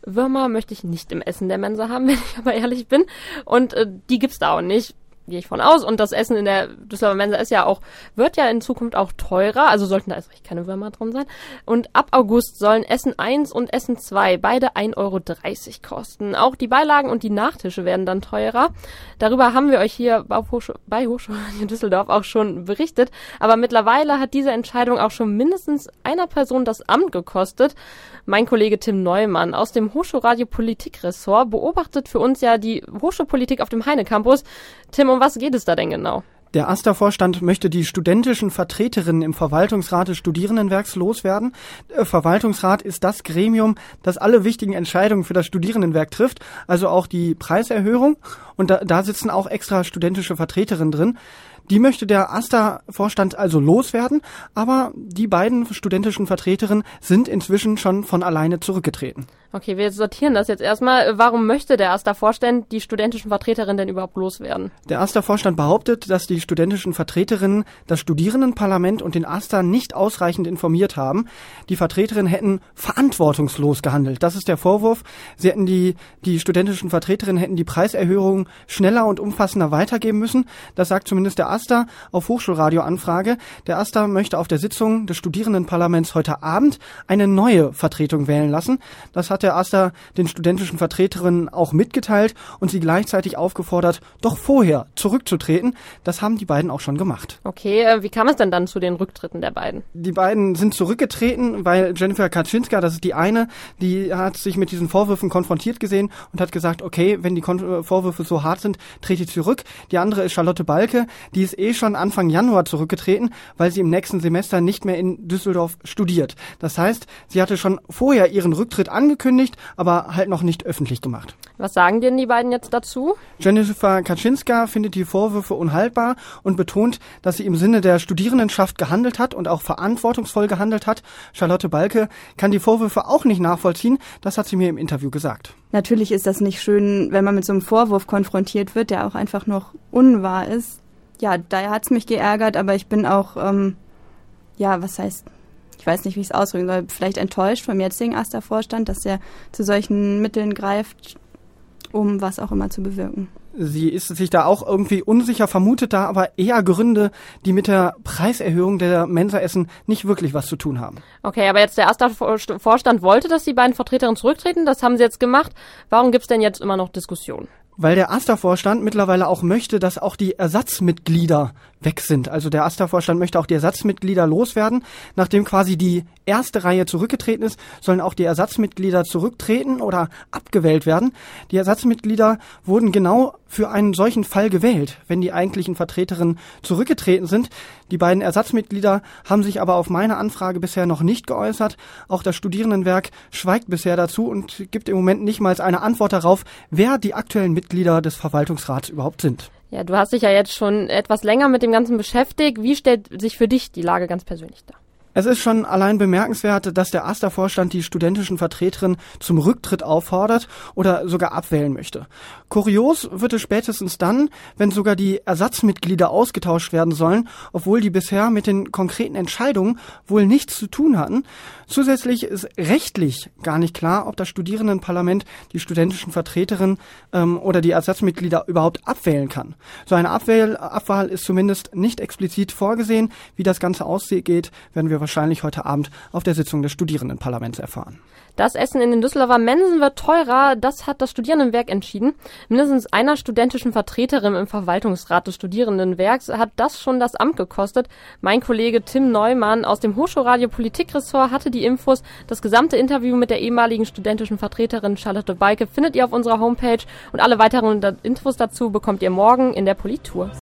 Würmer möchte ich nicht im Essen der Mensa haben, wenn ich aber ehrlich bin. Und die gibt's da auch nicht. Gehe ich von aus. Und das Essen in der Düsseldorfer Mensa wird ja in Zukunft auch teurer. Also sollten da erst recht keine Würmer drin sein. Und ab August sollen Essen 1 und Essen 2 beide 1,30 € kosten. Auch die Beilagen und die Nachtische werden dann teurer. Darüber haben wir euch hier bei Hochschulradio Düsseldorf auch schon berichtet. Aber mittlerweile hat diese Entscheidung auch schon mindestens einer Person das Amt gekostet. Mein Kollege Tim Neumann aus dem Hochschulradio Politikressort beobachtet für uns ja die Hochschulpolitik auf dem Heine-Campus. Tim, um was geht es da denn genau? Der AStA-Vorstand möchte die studentischen Vertreterinnen im Verwaltungsrat des Studierendenwerks loswerden. Der Verwaltungsrat ist das Gremium, das alle wichtigen Entscheidungen für das Studierendenwerk trifft, also auch die Preiserhöhung. Und da sitzen auch extra studentische Vertreterinnen drin. Die möchte der AStA-Vorstand also loswerden, aber die beiden studentischen Vertreterinnen sind inzwischen schon von alleine zurückgetreten. Okay, wir sortieren das jetzt erstmal. Warum möchte der AStA-Vorstand die studentischen Vertreterinnen denn überhaupt loswerden? Der AStA-Vorstand behauptet, dass die studentischen Vertreterinnen das Studierendenparlament und den AStA nicht ausreichend informiert haben. Die Vertreterinnen hätten verantwortungslos gehandelt. Das ist der Vorwurf. Die studentischen Vertreterinnen hätten die Preiserhöhung schneller und umfassender weitergeben müssen. Das sagt zumindest der AStA auf Hochschulradio-Anfrage. Der AStA möchte auf der Sitzung des Studierendenparlaments heute Abend eine neue Vertretung wählen lassen. Das hat der AStA den studentischen Vertreterinnen auch mitgeteilt und sie gleichzeitig aufgefordert, doch vorher zurückzutreten. Das haben die beiden auch schon gemacht. Okay, wie kam es denn dann zu den Rücktritten der beiden? Die beiden sind zurückgetreten, weil Jennifer Kaczynska, das ist die eine, die hat sich mit diesen Vorwürfen konfrontiert gesehen und hat gesagt, okay, wenn die Vorwürfe so hart sind, trete ich zurück. Die andere ist Charlotte Balke, die ist schon Anfang Januar zurückgetreten, weil sie im nächsten Semester nicht mehr in Düsseldorf studiert. Das heißt, sie hatte schon vorher ihren Rücktritt angekündigt, aber halt noch nicht öffentlich gemacht. Was sagen denn die beiden jetzt dazu? Jennifer Kaczynska findet die Vorwürfe unhaltbar und betont, dass sie im Sinne der Studierendenschaft gehandelt hat und auch verantwortungsvoll gehandelt hat. Charlotte Balke kann die Vorwürfe auch nicht nachvollziehen. Das hat sie mir im Interview gesagt. Natürlich ist das nicht schön, wenn man mit so einem Vorwurf konfrontiert wird, der auch einfach noch unwahr ist. Ja, daher hat's mich geärgert, aber ich bin auch, ich weiß nicht, wie ich es ausdrücken soll, vielleicht enttäuscht vom jetzigen AStA-Vorstand, dass er zu solchen Mitteln greift, um was auch immer zu bewirken. Sie ist sich da auch irgendwie unsicher, vermutet da aber eher Gründe, die mit der Preiserhöhung der Mensaessen nicht wirklich was zu tun haben. Okay, aber jetzt der AStA-Vorstand wollte, dass die beiden Vertreterinnen zurücktreten, das haben sie jetzt gemacht. Warum gibt's denn jetzt immer noch Diskussionen? Weil der AStA-Vorstand mittlerweile auch möchte, dass auch die Ersatzmitglieder weg sind. Also der AStA-Vorstand möchte auch die Ersatzmitglieder loswerden. Nachdem quasi die erste Reihe zurückgetreten ist, sollen auch die Ersatzmitglieder zurücktreten oder abgewählt werden. Die Ersatzmitglieder wurden genau für einen solchen Fall gewählt, wenn die eigentlichen Vertreterinnen zurückgetreten sind. Die beiden Ersatzmitglieder haben sich aber auf meine Anfrage bisher noch nicht geäußert. Auch das Studierendenwerk schweigt bisher dazu und gibt im Moment nicht mal eine Antwort darauf, wer die aktuellen Mitglieder des Verwaltungsrats überhaupt sind. Ja, du hast dich ja jetzt schon etwas länger mit dem Ganzen beschäftigt. Wie stellt sich für dich die Lage ganz persönlich dar? Es ist schon allein bemerkenswert, dass der AStA-Vorstand die studentischen Vertreterinnen zum Rücktritt auffordert oder sogar abwählen möchte. Kurios wird es spätestens dann, wenn sogar die Ersatzmitglieder ausgetauscht werden sollen, obwohl die bisher mit den konkreten Entscheidungen wohl nichts zu tun hatten. Zusätzlich ist rechtlich gar nicht klar, ob das Studierendenparlament die studentischen Vertreterinnen oder die Ersatzmitglieder überhaupt abwählen kann. So eine Abwahl ist zumindest nicht explizit vorgesehen. Wie das Ganze ausgeht, werden wir wahrscheinlich heute Abend auf der Sitzung des Studierendenparlaments erfahren. Das Essen in den Düsseldorfer Mensen wird teurer, das hat das Studierendenwerk entschieden. Mindestens einer studentischen Vertreterin im Verwaltungsrat des Studierendenwerks hat das schon das Amt gekostet. Mein Kollege Tim Neumann aus dem Hochschulradio Politikressort hatte die Infos. Das gesamte Interview mit der ehemaligen studentischen Vertreterin Charlotte Balke findet ihr auf unserer Homepage und alle weiteren Infos dazu bekommt ihr morgen in der Polit-Tour.